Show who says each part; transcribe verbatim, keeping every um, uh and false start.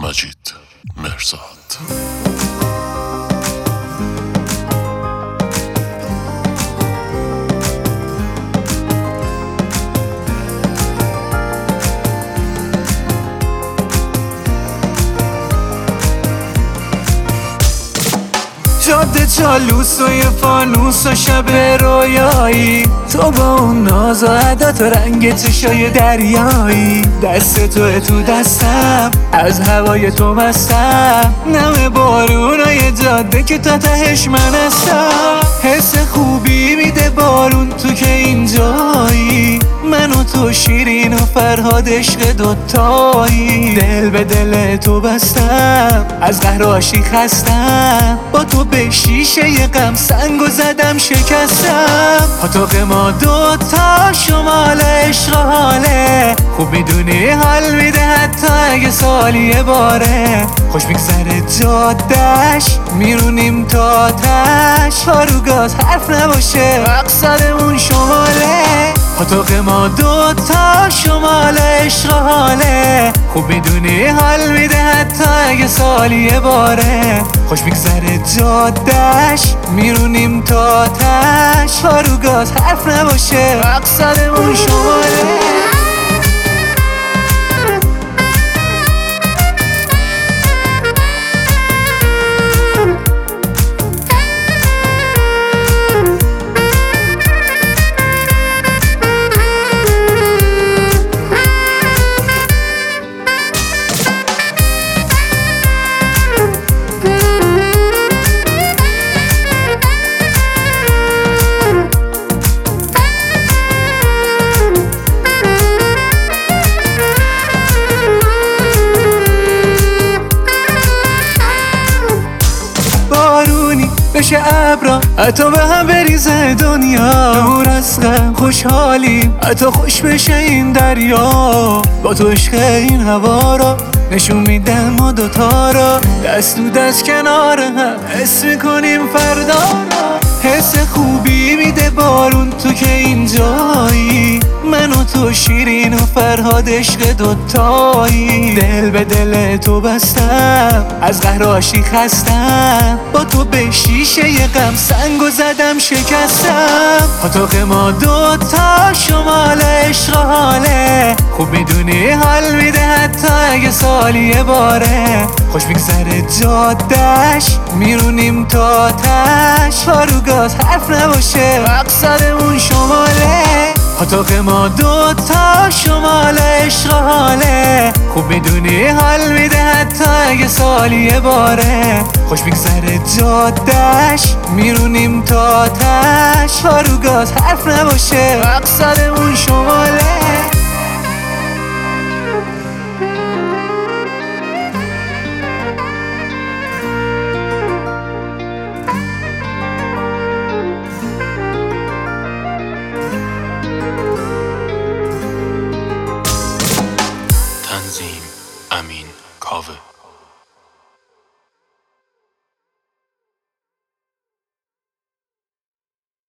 Speaker 1: مجید مرزاد.
Speaker 2: جاده چالوس و یه فانوس و شب رویایی، تو با اون ناز و عدت و رنگ چشای دریایی، دست توه تو دستم، از هوای تو مستم، نم بارونای جاده که تا تهش من هستم. حس خوبی میده بارون تو که اینجایی، من و تو شیرین و فرهاد عشق دوتایی، دل به دل تو بستم، از قهر عاشق خستم، با تو به شیشه ی غم سنگو زدم شکستم. پاتوق ما دوتا شمال عشق و حاله، خوب میدونی حال میده حتی اگه سالی یه باره، خوش میگذره جادش میرونیم تا تش، پارو گاز حرف نباشه مقصدمون شماله. پاتوق ما دوتا شمال عشق و حاله، خوب میدونی حال میده حتی اگه سالی یه باره، خوش میگذره جادش میرونیم تا تش، پارو گاز حرف نباشه مقصدمون شماله. بشه ابرا حتی به هم بریزه دنیا، دور از غم خوشحالیم حتی خوش بشه این دریا، با تو عشق این هوا را نشون میدم ما دوتا را، دست تو دست کنار هم حس میکنیم فردا را. حس خوبی میده بارون تو که اینجایی، من و تو شیرین و فرهاد عشق دوتایی، دل به دل تو بستم، از قهر عاشق خستم، با تو به شیشه ی غم سنگو زدم شکستم. پاتوق ما دوتا شمال عشق و حاله، خوب میدونی حال میده حتی اگه سالی یه باره، خوش میگذره جادش میرونیم تا تش، پارو گاز حرف نباشه مقصدمون شماله. پاتوق ما دوتا شمال عشق و حاله، خوب میدونی حال میده حتی اگه سالی یه باره، خوش میگذره جادش میرونیم تا تش، پارو گاز حرف نباشه مقصدمون شماله.
Speaker 1: تنظیم امین کاوه.